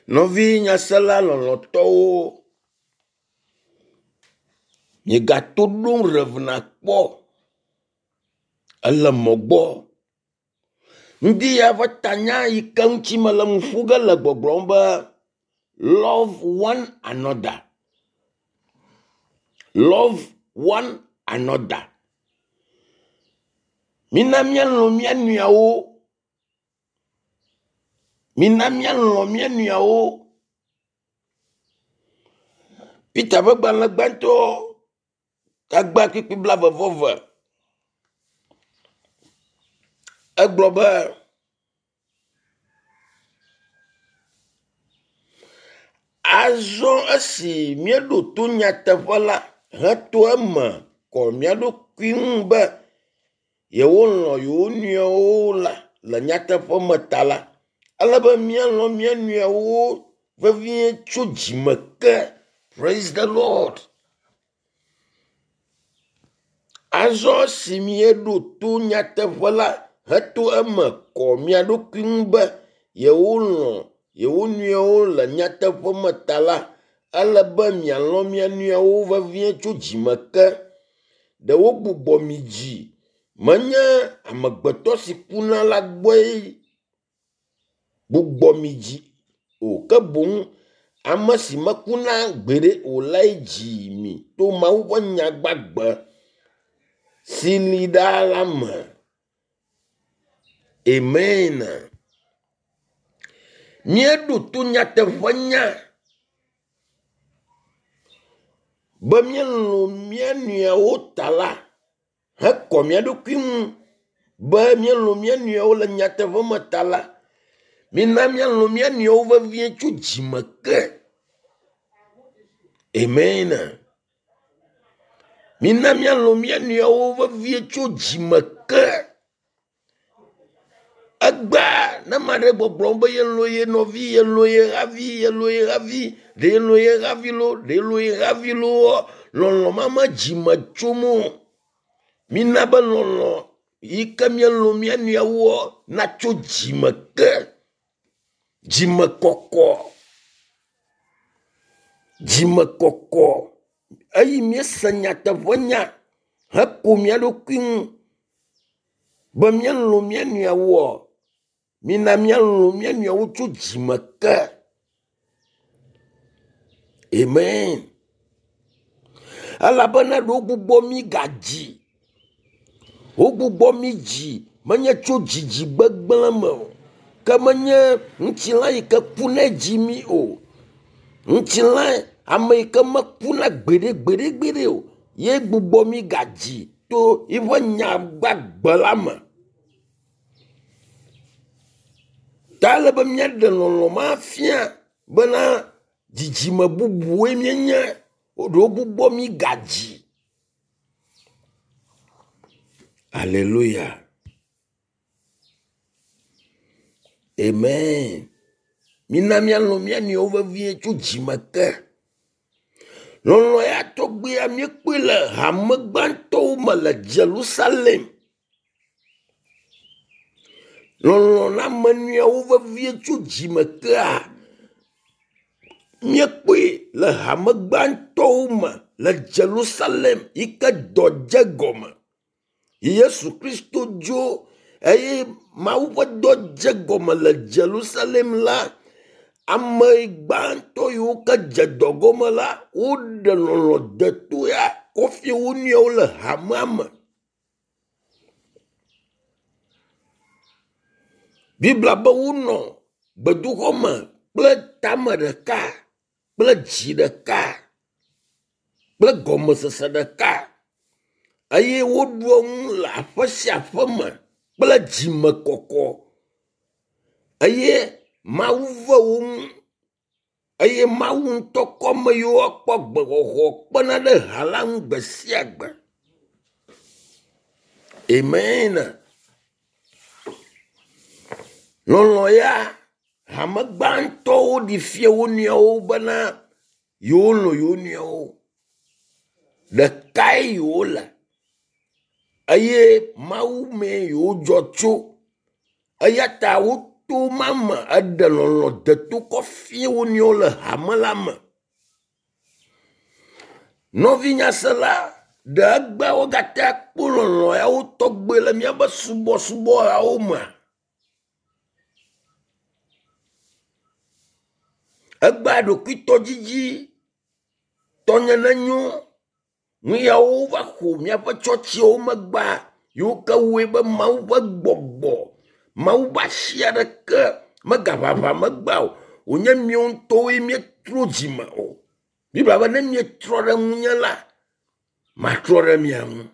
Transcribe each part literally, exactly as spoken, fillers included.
Novi nyasela lolotowo. Nye gato dom revna kpo. Ele mogbo. Ndi ya vatanya ikanchi malamufuga la gbogbomba. Love one another. Love one another. Minamian lo mian yao. Minamian lo mian yao. Pita bagban la banto. Kagba kipi blava vova. Agloba. Azon asi miedo to nyata fala. Hato ama. Ko miado kwimba. Yewolo yonyo la. La nyata fo matala. Alaba mian lo mian yao. Vavien chujimaka. Praise the Lord. Azon si miedo to nyata fala. Hato ama. Ko miado kwimba. Yewolo. Yewonyo la nyata fo matala. Alaba mialo mianyo va vien chujimaka. De wo bubo miji. Manya amagbeto si puna la boy. Bubo miji. O kabung amasi makuna gbere o laiji mi. To ma wanya gbagba. Silida lama. Amen. Miedo tu nyata vanya. Ba mielo miania otala. Hako miado kim. Ba mielo miania ola nyata vama tala. Mina mielo miania ova vien chujimaka. Amen. Mina mielo miania ova vien chujimaka. Agba na mare boblomba yelo ye novi yelo ye ravi yelo ye ravi de yelo ye ravilo de yelo ye ravilo lolo mama jima chomo minaba lolo ikamya lo mianu ya wo na cho jima ke jima koko jima koko ayi miesa nyata vonya hapo miado kwin ba mianu mianu ya wo mina mialo mianu ya uchu jimaka. Amen. Alabana do gbugbo mi gaji. O gbugbo mi ji. Manya cho jiji bagbalama. Ka manya nchila ika puna jimi o. Nchila ama ika makpuna gbere gbere gbere o. Ye gbugbo mi gaji. To iwa nya bagbalama. Tala ba miade lolo mafia bana jiji mabubu we mienya odo bubo mi gaji. Hallelujah. Amen. Minamia lo miani overvie chujimaka. Lolo ya togbe ya miekwela hamagbanto mala Jerusalem. Lolo na mania overvie chujimaka. Miekwe la hamagbanto ma la Jerusalem ika doje goma. Yesu Kristo jo eye mauwa doje goma la Jerusalem la amagbanto yuka jadogoma la ude lolo detu ya kofi unyo la hamama. Bibla ba uno bedukoma ble tama de ka ble ji de ka ble goma sese de ka aye woduong la fasya fama ble ji me koko aye mauva un aye maun toko me yo akpa gbegogo kpana de halang besiagba. Amen. Lolo ya hamagbanto di fie wonia o bana yolo yonia o de kai yola aye mau me yo jocho ayata to mama ade lolo de to ko fie woni o le hamela me novinya sala de agba o gata kpololo ya o togbe le mia ba subo subo ya o ma agba do kito jiji tonya nanyo mi ya o va ko mia pa chochi o magba yo ka we ba mau ba gbogbo mau ba shia de ke magaba ba magba o nya mi on to e mi trojima o bi baba na mi trora munya la ma trora mi am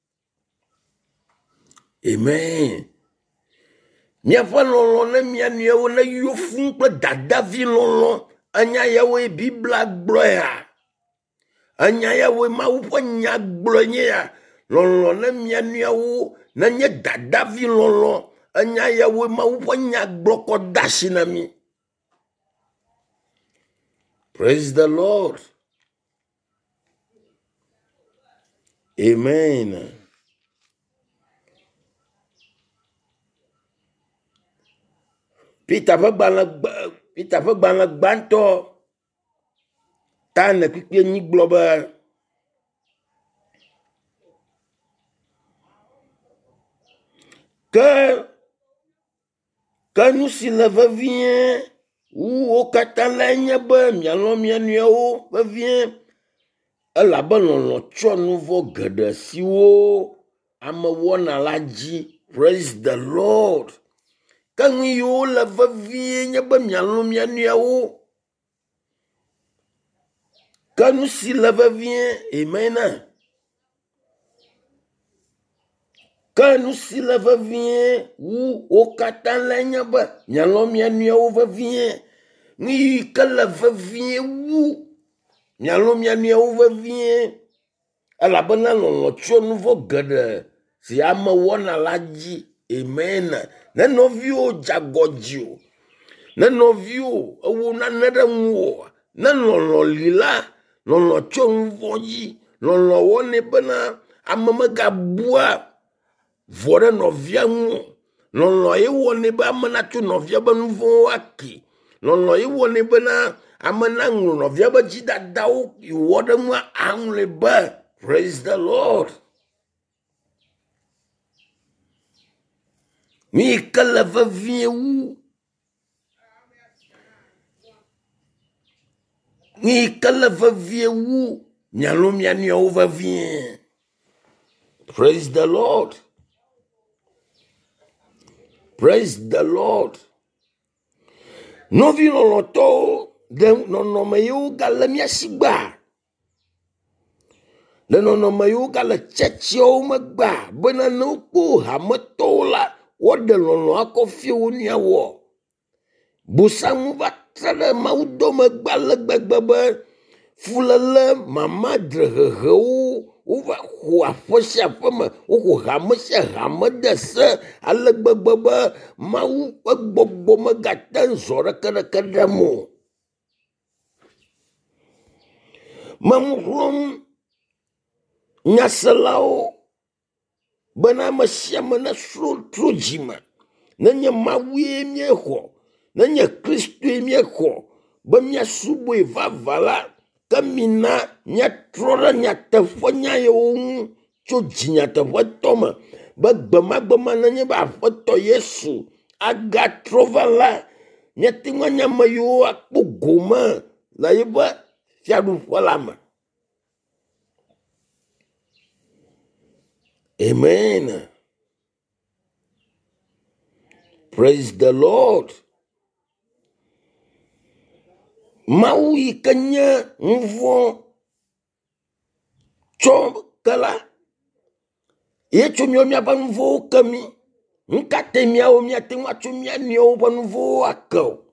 amen mi afa lolo na mi anu e na yo fun pe dada vi lolo anya ya we bibla gloya anya ya we ma wo nya glonya ya lolo na mi anu e na nya dada vi lolo anya ya we ma wo nya gloko dashi na mi. Praise the Lord. Amen. Pita fa bana pita fa bana banto tane pipi ni global que que nous si la va vient ou au catalanya ba mi alo mi anu va vient ala ba lon cho nouveau gada siwo ama wona laji. Praise the Lord. Quand yo la va vient ba mi alo mi anu quand nous si la va vient amen. Quand nous si la va vient ou au catalanya ba mi alo mi anu va vient ni que la va vient ou mi alo mi anu va vient ala bana lolo cho nouveau gada si ama wona laji amen. Na novio jagojio na novio owo na nada mu na lolo lila lolo cho nouveau yi lolo wone bana amama gabua vore novia mu lolo e wone ba amana tu novia ba nouveau aki lolo e wone bana amana nglo novia ba jida dawo iwoda mu angle ba. Praise the Lord. Mi kala va vient où? Mi kala va vient où? Nyalo mianyo va vient. Praise the Lord. Praise the Lord. No vi no loto de no no mayu gala mi asigba. Le no no mayu gala chechio magba. Bana no ko hamatola. What the lono akofi woni awo. Busamu batala maudo magbala gbagbaba. Fulala mama drehehu. Uva huwa fosha fama. Uku hamasha hamadasa. Ala gbagbaba. Mau gbogbo magatan zora kada kadamo. Mamuhum nyasalao. Bana mashama na trojima nanya mawie mieko nanya Kristo mieko ba mia subo evavala kamina nya trora nya tafonya yo chojinya tafotoma ba gbama gbama nanya ba foto Yesu aga trovala nya tingwa nya mayo akpogoma la yeba fiadu falama. Amen. Praise the Lord. Mau ikanya mvo chom kala ye chomyo mia ba mvo kami nkate mia o mia tenwa chomya ni o ba mvo akao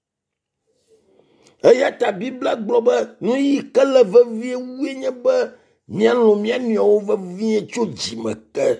ayata bibla global no ikala va vie wenya ba miano miano va vie chojimaka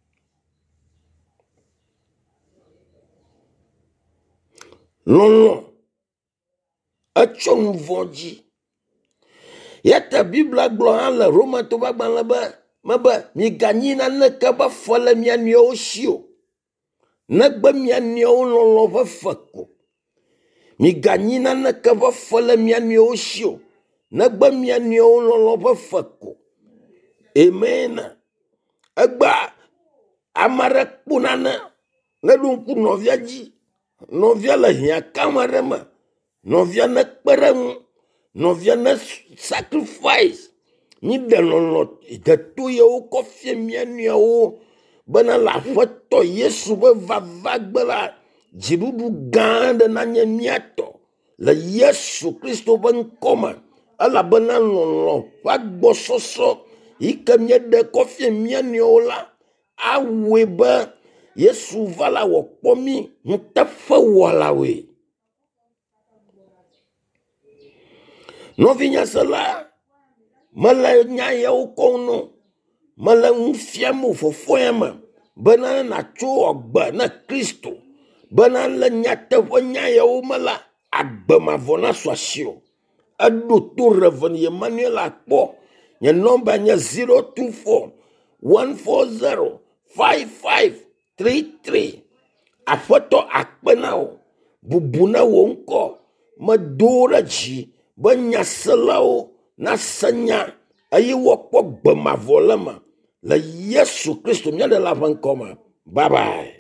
lolo achon voji yata bibla gloire la roma to ba ban la ba maba mi ganyina na ka ba fola miano shio negbe mia nɔewo lɔlɔ ƒe feko. Miganyi naneke ƒe fe le mia nɔewo si o, negbe mia nɔewo lɔlɔ ƒe feko. Amen. Egba ame aɖe kpɔ nane ne ɖo ŋku nɔvia dzi, nɔvia le hia kam aɖe me, nɔvia ne kpe ɖe ŋu, nɔvia ne sacrifice. Mi de lɔlɔ de to yewo kɔ fie mia nɔewo bena le Aƒetɔ Yesu ƒe vava gbe la, dziɖuɖu gã aɖe nanye miatɔ le Yesu Kristo ƒe ŋkɔ me, elabena lɔlɔ ƒe agbɔsɔsɔ yi ke míeɖe kɔ fie mia nɔewo la, awɔe be Yesu va la wòkpɔ mí ŋuteƒewɔlawoe. Nɔvinyasela, mele nya yawo kɔm no, mele ŋu fiam wo fofoa me bena natso agbe na Kristo, bena le nyateƒe nya yawo me la, agbe mavɔ na su asi o. Eɖo to Reverend Emmanuel akpɔ. Nye nɔmba nye zero two four one four zero five five three three. Aƒetɔ akpe na wo, bubu na wo ŋkɔ, medo ɖe dzi be nyaselawo nase nya eye woakpɔ gbe mavɔ le me le Yesu Kristo míaɖela ƒe ŋkɔ me. Bye bye.